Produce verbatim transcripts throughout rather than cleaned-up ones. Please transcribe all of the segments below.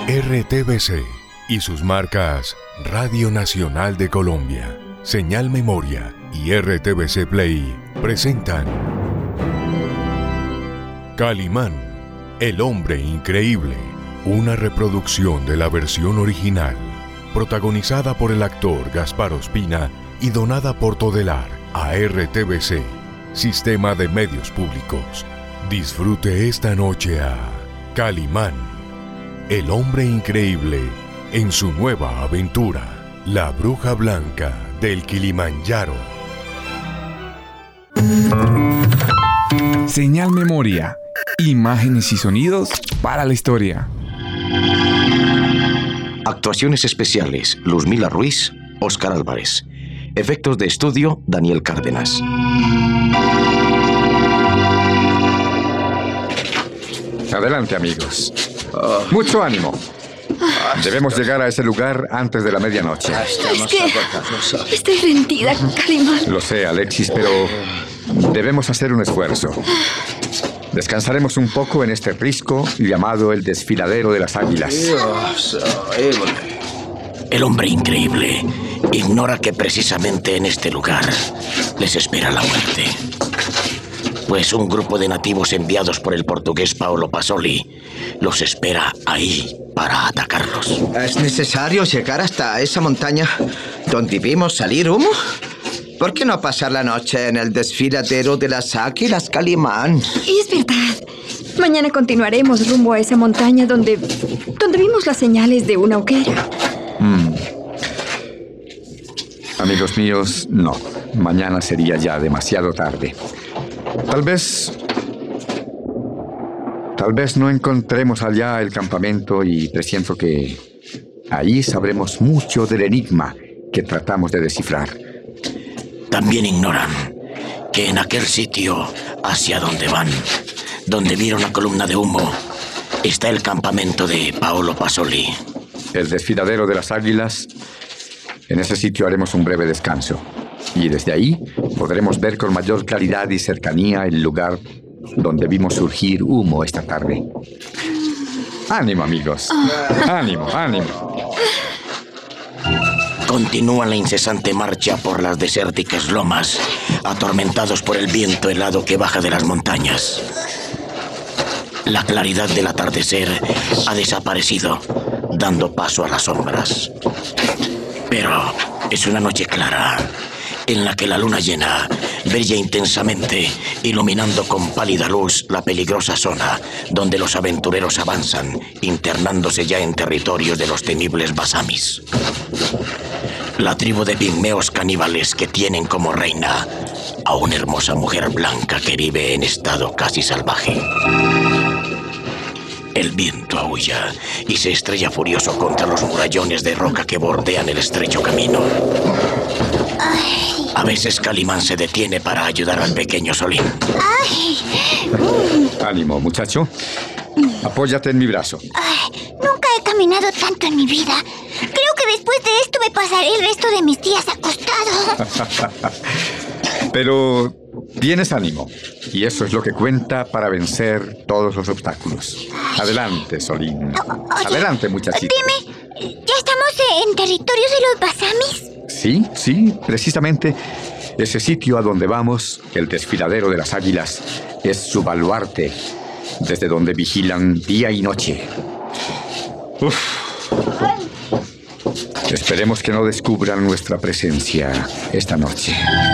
R T V C y sus marcas Radio Nacional de Colombia, Señal Memoria y R T V C Play presentan Calimán, el hombre increíble, una reproducción de la versión original, protagonizada por el actor Gaspar Ospina y donada por Todelar a R T V C, Sistema de Medios Públicos. Disfrute esta noche a Calimán, el hombre increíble, en su nueva aventura, La Bruja Blanca del Kilimanjaro. Señal Memoria, imágenes y sonidos para la historia. Actuaciones especiales: Luzmila Ruiz, Óscar Álvarez. Efectos de estudio: Daniel Cárdenas. Adelante, amigos. Mucho ánimo. Debemos llegar a ese lugar antes de la medianoche. Es que estoy rendida, Calimán. Lo sé, Alexis, pero debemos hacer un esfuerzo. Descansaremos un poco en este risco llamado el Desfiladero de las Águilas. El hombre increíble ignora que precisamente en este lugar les espera la muerte. Pues un grupo de nativos enviados por el portugués Paolo Pasoli los espera ahí para atacarlos. ¿Es necesario llegar hasta esa montaña donde vimos salir humo? ¿Por qué no pasar la noche en el Desfiladero de las Águilas, Calimán? Es verdad. Mañana continuaremos rumbo a esa montaña donde, donde vimos las señales de una hoguera. Mm. Amigos míos, no. Mañana sería ya demasiado tarde. Tal vez... Tal vez no encontremos allá el campamento y presiento que ahí sabremos mucho del enigma que tratamos de descifrar. También ignoran que en aquel sitio hacia donde van, donde vieron la columna de humo, está el campamento de Paolo Pasoli. El Desfiladero de las Águilas. En ese sitio haremos un breve descanso. Y desde ahí podremos ver con mayor claridad y cercanía el lugar donde vimos surgir humo esta tarde. ¡Ánimo, amigos! ¡Ánimo, ánimo! Continúan la incesante marcha por las desérticas lomas, atormentados por el viento helado que baja de las montañas. La claridad del atardecer ha desaparecido, dando paso a las sombras. Pero es una noche clara, en la que la luna llena brilla intensamente, iluminando con pálida luz la peligrosa zona donde los aventureros avanzan, internándose ya en territorios de los temibles basamis. La tribu de pigmeos caníbales que tienen como reina a una hermosa mujer blanca que vive en estado casi salvaje. El viento aúlla y se estrella furioso contra los murallones de roca que bordean el estrecho camino. A veces Calimán se detiene para ayudar al pequeño Solín. Ay. Ánimo, muchacho. Apóyate en mi brazo. Ay, nunca he caminado tanto en mi vida. Creo que después de esto me pasaré el resto de mis días acostado. Pero tienes ánimo, y eso es lo que cuenta para vencer todos los obstáculos. Adelante, Solín. Oye, Adelante, muchachito. Dime, ¿ya estamos en territorios de los basamis? Sí, sí, precisamente ese sitio a donde vamos, el Desfiladero de las Águilas, es su baluarte, desde donde vigilan día y noche. Uf. Esperemos que no descubran nuestra presencia esta noche.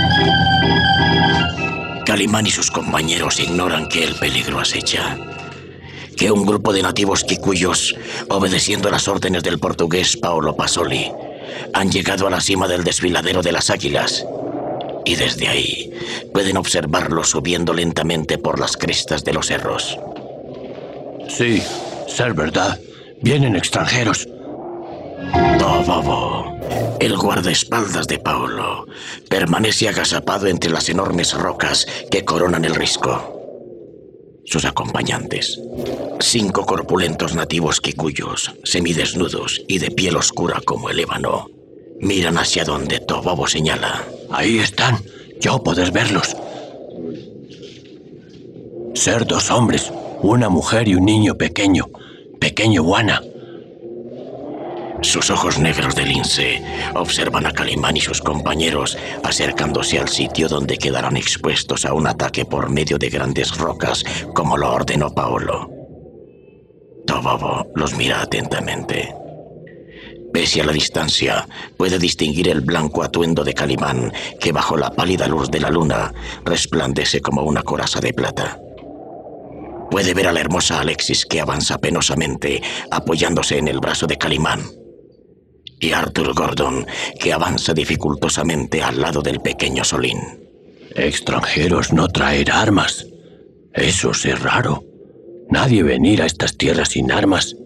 Calimán y sus compañeros ignoran que el peligro acecha. Que un grupo de nativos kikuyos, obedeciendo las órdenes del portugués Paolo Pasoli, han llegado a la cima del Desfiladero de las Águilas. Y desde ahí pueden observarlos subiendo lentamente por las crestas de los cerros. Sí, ser verdad. Vienen extranjeros. Tobobo, el guardaespaldas de Paolo, permanece agazapado entre las enormes rocas que coronan el risco. Sus acompañantes, cinco corpulentos nativos kikuyos, semidesnudos y de piel oscura como el ébano, miran hacia donde Tobobo señala. Ahí están, ya puedes verlos. Ser dos hombres, una mujer y un niño pequeño, pequeño Wana. Sus ojos negros de lince observan a Calimán y sus compañeros acercándose al sitio donde quedarán expuestos a un ataque por medio de grandes rocas, como lo ordenó Paolo. Tobobo los mira atentamente. Pese a la distancia, puede distinguir el blanco atuendo de Calimán, que bajo la pálida luz de la luna resplandece como una coraza de plata. Puede ver a la hermosa Alexis, que avanza penosamente, apoyándose en el brazo de Calimán. Y Arthur Gordon, que avanza dificultosamente al lado del pequeño Solín. Extranjeros no traer armas. Eso es raro. Nadie venir a estas tierras sin armas.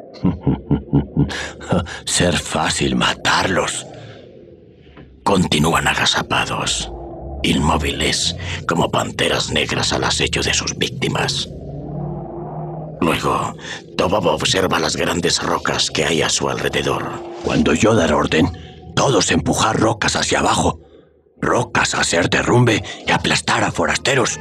Ser fácil matarlos. Continúan agazapados, inmóviles, como panteras negras al acecho de sus víctimas. Luego, Tobobo observa las grandes rocas que hay a su alrededor. Cuando yo dar orden, todos empujar rocas hacia abajo. Rocas a hacer derrumbe y aplastar a forasteros.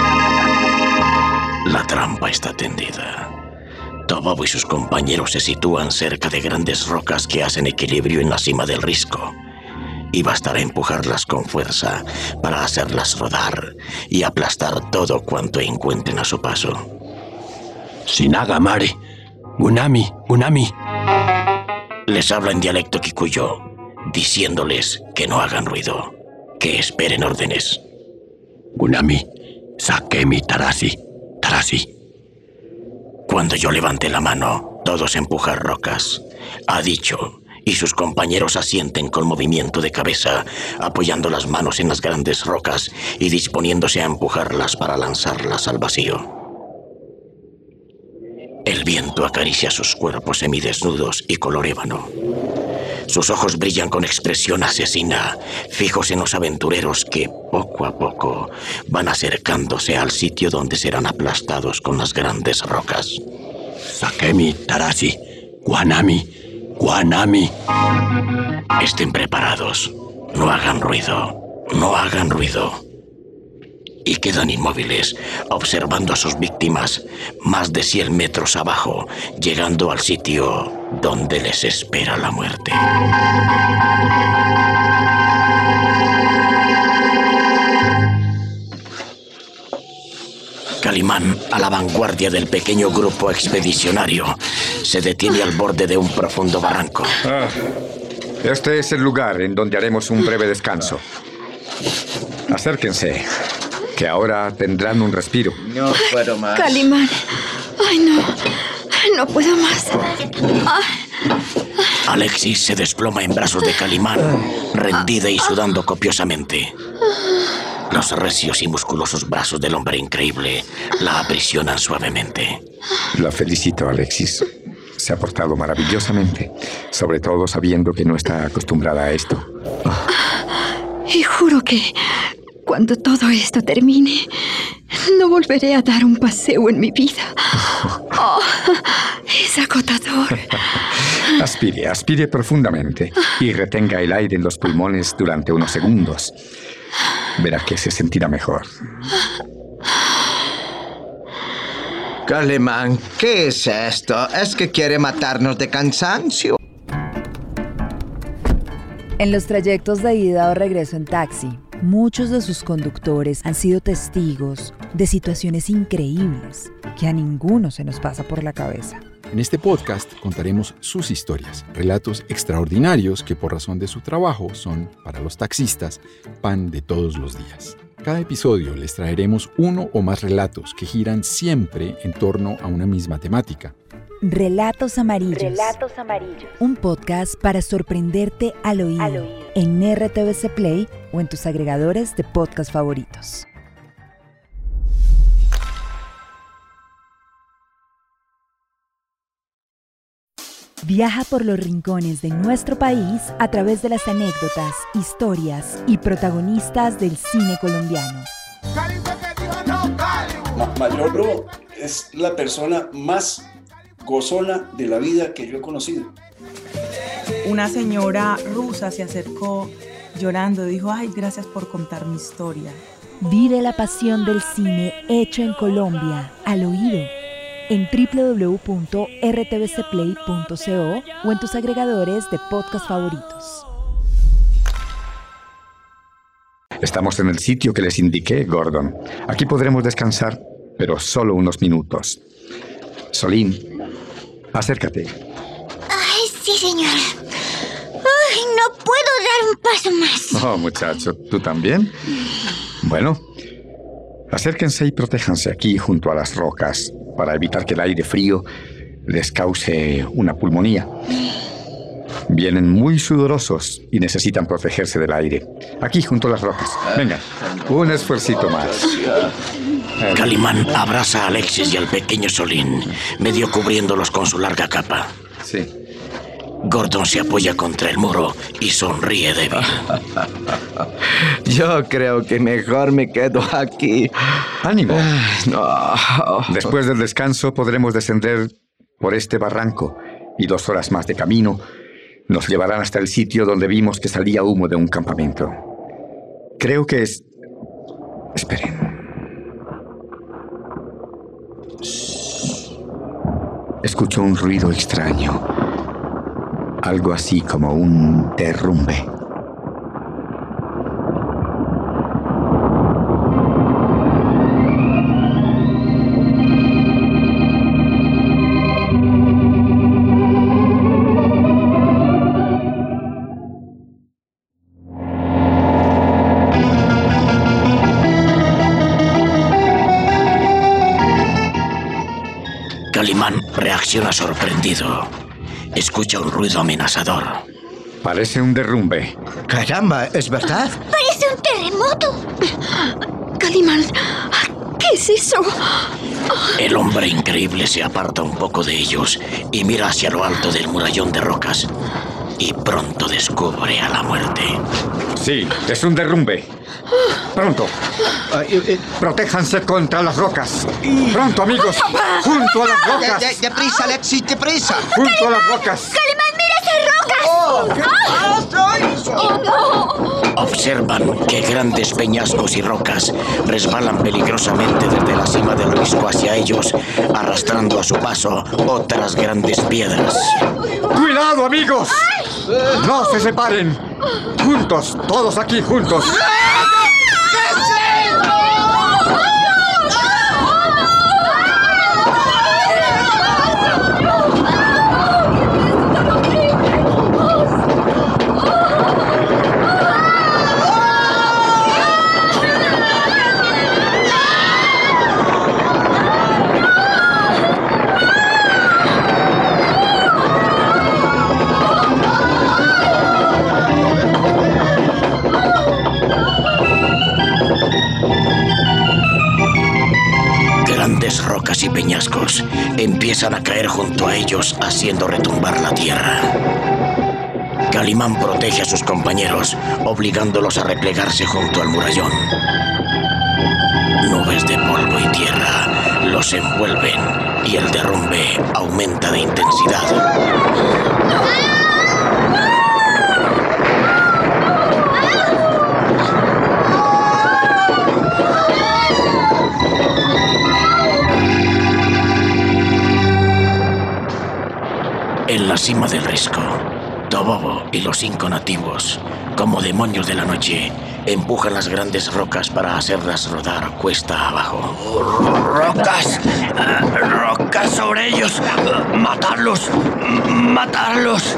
La trampa está tendida. Tobobo y sus compañeros se sitúan cerca de grandes rocas que hacen equilibrio en la cima del risco. Y bastará empujarlas con fuerza para hacerlas rodar y aplastar todo cuanto encuentren a su paso. Sinaga Mare, Gunami, Gunami. Les habla en dialecto kikuyo, diciéndoles que no hagan ruido, que esperen órdenes. Gunami, Sakemi Tarasi, Tarasi. Cuando yo levante la mano, todos empujar rocas, ha dicho, y sus compañeros asienten con movimiento de cabeza, apoyando las manos en las grandes rocas y disponiéndose a empujarlas para lanzarlas al vacío. El viento acaricia sus cuerpos semidesnudos y color ébano. Sus ojos brillan con expresión asesina, fijos en los aventureros que, poco a poco, van acercándose al sitio donde serán aplastados con las grandes rocas. Sakemi, Tarasi, Guanami, Guanami. Estén preparados. No hagan ruido. No hagan ruido. Y quedan inmóviles, observando a sus víctimas más de cien metros abajo, llegando al sitio donde les espera la muerte. Calimán, a la vanguardia del pequeño grupo expedicionario, se detiene al borde de un profundo barranco. Ah, este es el lugar en donde haremos un breve descanso. Acérquense, que ahora tendrán un respiro. No puedo más. Calimán. Ay, no. No puedo más. Ay. Alexis se desploma en brazos de Calimán, rendida y sudando copiosamente. Los recios y musculosos brazos del hombre increíble la aprisionan suavemente. La felicito, Alexis. Se ha portado maravillosamente, sobre todo sabiendo que no está acostumbrada a esto. Oh. Y juro que cuando todo esto termine, no volveré a dar un paseo en mi vida. Oh, es agotador. Aspire, aspire profundamente y retenga el aire en los pulmones durante unos segundos. Verá que se sentirá mejor. Calimán, ¿qué es esto? ¿Es que quiere matarnos de cansancio? En los trayectos de ida o regreso en taxi, muchos de sus conductores han sido testigos de situaciones increíbles que a ninguno se nos pasa por la cabeza. En este podcast contaremos sus historias, relatos extraordinarios que por razón de su trabajo son, para los taxistas, pan de todos los días. Cada episodio les traeremos uno o más relatos que giran siempre en torno a una misma temática. Relatos Amarillos. Relatos Amarillos. Un podcast para sorprenderte al oído, al oído. En R T V C Play o en tus agregadores de podcast favoritos. Viaja por los rincones de nuestro país a través de las anécdotas, historias y protagonistas del cine colombiano. Ma- Mayor Bro es la persona más gozona de la vida que yo he conocido. Una señora rusa se acercó llorando y dijo: ay, gracias por contar mi historia. Vive la pasión del cine hecho en Colombia, al oído. en doble u doble u doble u punto r t v c play punto co o en tus agregadores de podcast favoritos. Estamos en el sitio que les indiqué, Gordon. Aquí podremos descansar, pero solo unos minutos. Solín, acércate. Ay, sí, señor. Ay, no puedo dar un paso más. Oh, muchacho, ¿tú también? Bueno, acérquense y protéjanse aquí junto a las rocas para evitar que el aire frío les cause una pulmonía. Vienen muy sudorosos y necesitan protegerse del aire. Aquí junto a las rocas. Venga, un esfuercito más. Calimán abraza a Alexis y al pequeño Solín, medio cubriéndolos con su larga capa. Sí. Gordon se apoya contra el muro y sonríe débil. Yo creo que mejor me quedo aquí. ¡Ánimo! No. Después del descanso podremos descender por este barranco y dos horas más de camino nos llevarán hasta el sitio donde vimos que salía humo de un campamento. Creo que es... Esperen. Escucho un ruido extraño. Algo así como un derrumbe. Calimán reacciona sorprendido. Escucha un ruido amenazador. Parece un derrumbe. Caramba, ¿es verdad? Parece un terremoto. Calimán, ¿qué es eso? El hombre increíble se aparta un poco de ellos y mira hacia lo alto del murallón de rocas. Y pronto descubre a la muerte. Sí, es un derrumbe. Pronto. Protéjanse contra las rocas. Trompo, amigos. Junto a las rocas. De, de, deprisa, Alexis, deprisa. Junto a las rocas. ¡Calimán, mira esas rocas! Oh, ¿qué pasa? ¡Oh, no! Observan que grandes peñascos y rocas resbalan peligrosamente desde la cima del risco hacia ellos, arrastrando a su paso otras grandes piedras. ¡Cuidado, amigos! ¡No se separen! ¡Juntos! ¡Todos aquí juntos! Grandes rocas y peñascos empiezan a caer junto a ellos, haciendo retumbar la tierra. Calimán protege a sus compañeros, obligándolos a replegarse junto al murallón. Nubes de polvo y tierra los envuelven y el derrumbe aumenta de intensidad. En la cima del risco, Tobobo y los cinco nativos, como demonios de la noche, empujan las grandes rocas para hacerlas rodar cuesta abajo. ¡Rocas! ¡Rocas sobre ellos! ¡Matarlos! ¡Matarlos!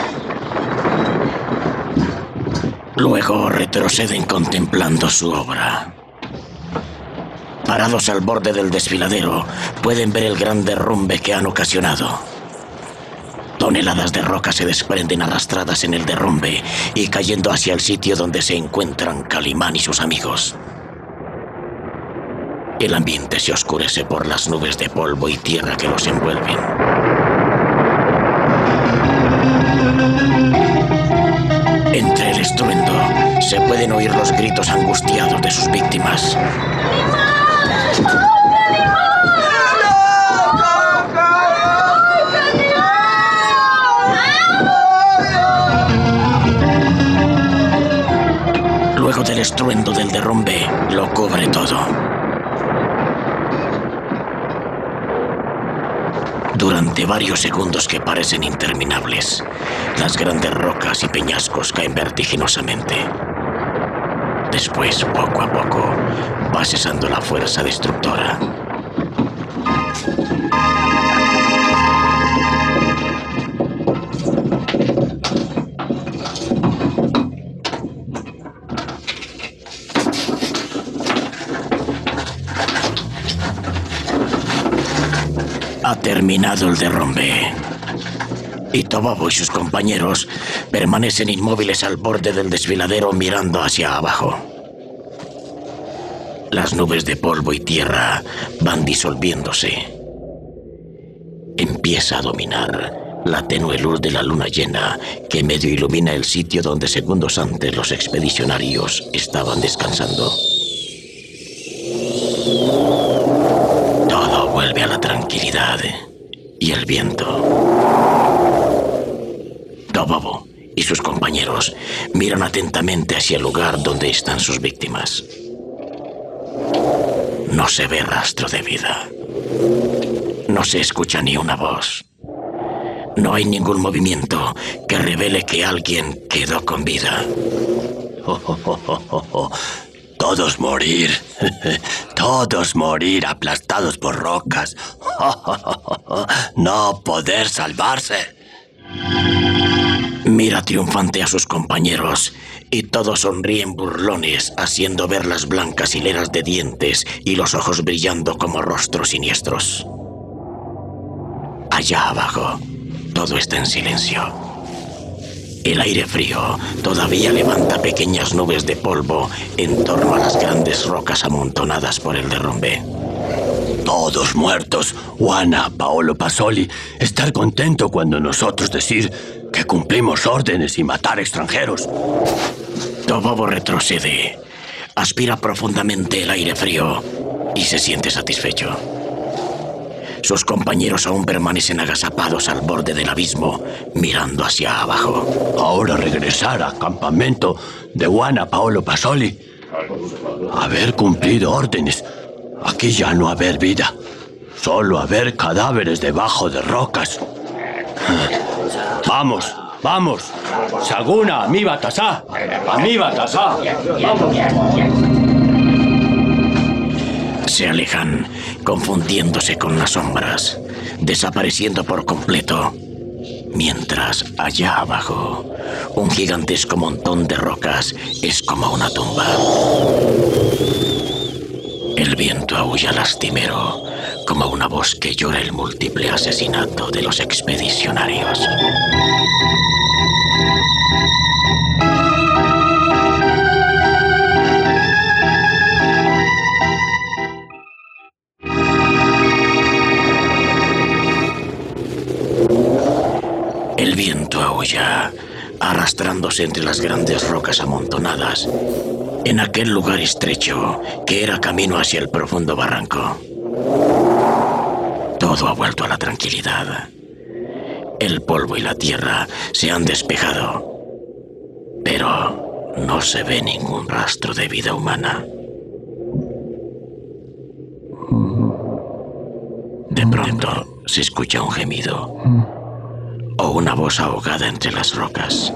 Luego retroceden contemplando su obra. Parados al borde del desfiladero, pueden ver el gran derrumbe que han ocasionado. Toneladas de roca se desprenden arrastradas en el derrumbe y cayendo hacia el sitio donde se encuentran Calimán y sus amigos. El ambiente se oscurece por las nubes de polvo y tierra que los envuelven. Entre el estruendo se pueden oír los gritos angustiados de sus víctimas. Luego del estruendo del derrumbe, lo cubre todo. Durante varios segundos que parecen interminables, las grandes rocas y peñascos caen vertiginosamente. Después, poco a poco, va cesando la fuerza destructora. Ha terminado el derrumbe. Y Tobobo y sus compañeros permanecen inmóviles al borde del desfiladero mirando hacia abajo. Las nubes de polvo y tierra van disolviéndose. Empieza a dominar la tenue luz de la luna llena que medio ilumina el sitio donde segundos antes los expedicionarios estaban descansando. Todo vuelve a la tranquilidad y el viento. Tobobo y sus compañeros miran atentamente hacia el lugar donde están sus víctimas. No se ve rastro de vida. No se escucha ni una voz. No hay ningún movimiento que revele que alguien quedó con vida. Oh, oh, oh, oh, oh. Todos morir. Todos morir aplastados por rocas. No poder salvarse. Mira triunfante a sus compañeros y todos sonríen burlones, haciendo ver las blancas hileras de dientes y los ojos brillando como rostros siniestros. Allá abajo, todo está en silencio. El aire frío todavía levanta pequeñas nubes de polvo en torno a las grandes rocas amontonadas por el derrumbe. Todos muertos. Juana, Paolo Pasoli, estar contento cuando nosotros decir que cumplimos órdenes y matar extranjeros. Tobobo retrocede, aspira profundamente el aire frío y se siente satisfecho. Sus compañeros aún permanecen agazapados al borde del abismo, mirando hacia abajo. Ahora regresar al campamento de Juana, Paolo Pasoli. Haber cumplido órdenes. Aquí ya no haber vida. Solo haber cadáveres debajo de rocas. Vamos, vamos. Saguna, mi batasá. A mi batasá. Se alejan, confundiéndose con las sombras, desapareciendo por completo. Mientras, allá abajo, un gigantesco montón de rocas es como una tumba. El viento aúlla lastimero, como una voz que llora el múltiple asesinato de los expedicionarios. El viento aúlla, arrastrándose entre las grandes rocas amontonadas, en aquel lugar estrecho que era camino hacia el profundo barranco. Todo ha vuelto a la tranquilidad. El polvo y la tierra se han despejado, pero no se ve ningún rastro de vida humana. De pronto se escucha un gemido o una voz ahogada entre las rocas.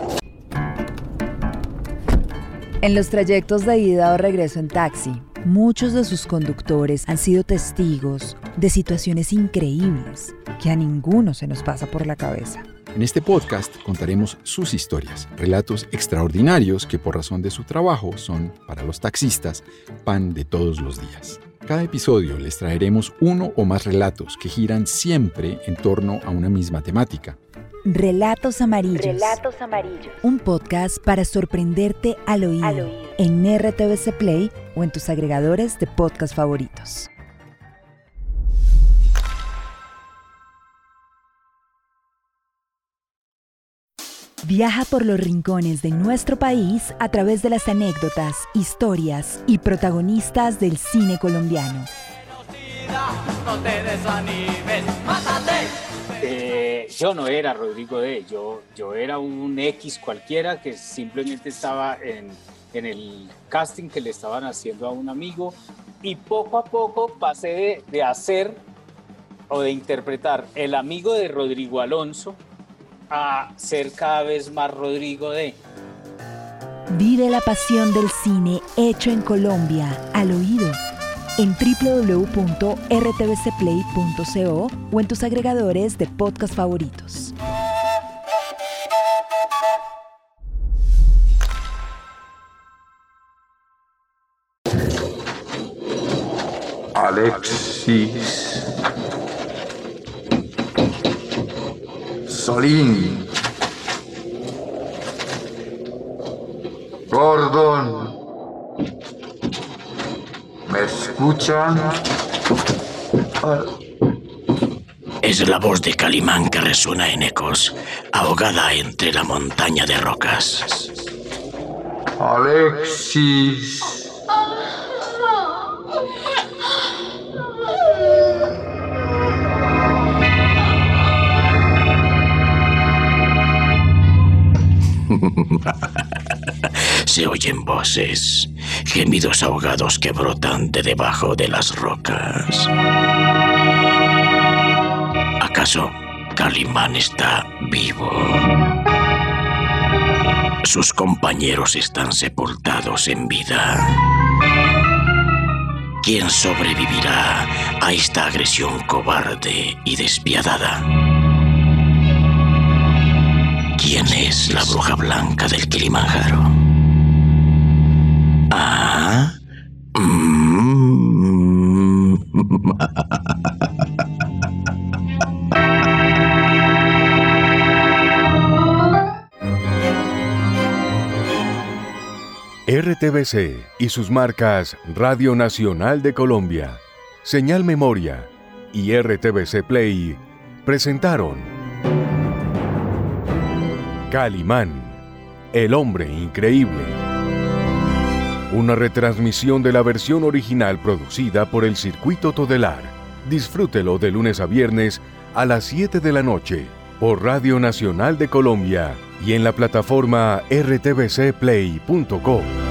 En los trayectos de ida o regreso en taxi, muchos de sus conductores han sido testigos de situaciones increíbles que a ninguno se nos pasa por la cabeza. En este podcast contaremos sus historias, relatos extraordinarios que por razón de su trabajo son, para los taxistas, pan de todos los días. Cada episodio les traeremos uno o más relatos que giran siempre en torno a una misma temática. Relatos Amarillos. Relatos Amarillos. Un podcast para sorprenderte al oído, al oído. En R T V C Play o en tus agregadores de podcast favoritos. Viaja por los rincones de nuestro país a través de las anécdotas, historias y protagonistas del cine colombiano. No te desanimes, mátate. Eh, yo no era Rodrigo D, yo, yo era un X cualquiera que simplemente estaba en, en el casting que le estaban haciendo a un amigo y poco a poco pasé de, de hacer o de interpretar el amigo de Rodrigo Alonso a ser cada vez más Rodrigo de. Vive la pasión del cine hecho en Colombia al oído en doble u doble u doble u punto r t v c play punto co o en tus agregadores de podcast favoritos. Alexis. Solín. Gordon. ¿Me escuchan? Es la voz de Calimán que resuena en ecos, ahogada entre la montaña de rocas. Alexis. Se oyen voces, gemidos ahogados que brotan de debajo de las rocas. ¿Acaso Calimán está vivo? Sus compañeros están sepultados en vida. ¿Quién sobrevivirá a esta agresión cobarde y despiadada? ¿Quién es la bruja blanca del Kilimanjaro? Ah. Mm. R T V C y sus marcas Radio Nacional de Colombia, Señal Memoria y R T V C Play presentaron Calimán, el hombre increíble. Una retransmisión de la versión original producida por el Circuito Todelar. Disfrútelo de lunes a viernes a las siete de la noche por Radio Nacional de Colombia y en la plataforma r t v c play punto co.